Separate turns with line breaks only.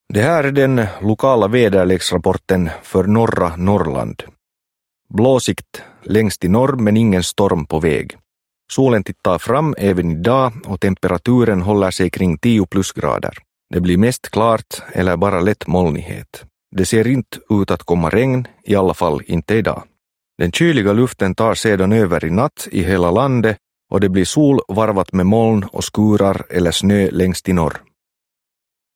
Det här är den lokala väderleksrapporten för norra Norrland. Blåsikt längst i norr men ingen storm på väg. Solen tittar fram även idag och temperaturen håller sig kring 10 plusgrader. Det blir mest klart eller bara lätt molnighet. Det ser inte ut att komma regn, i alla fall inte idag. Den kyliga luften tar sedan över i natt i hela landet och det blir sol varvat med moln och skurar eller snö längst i norr.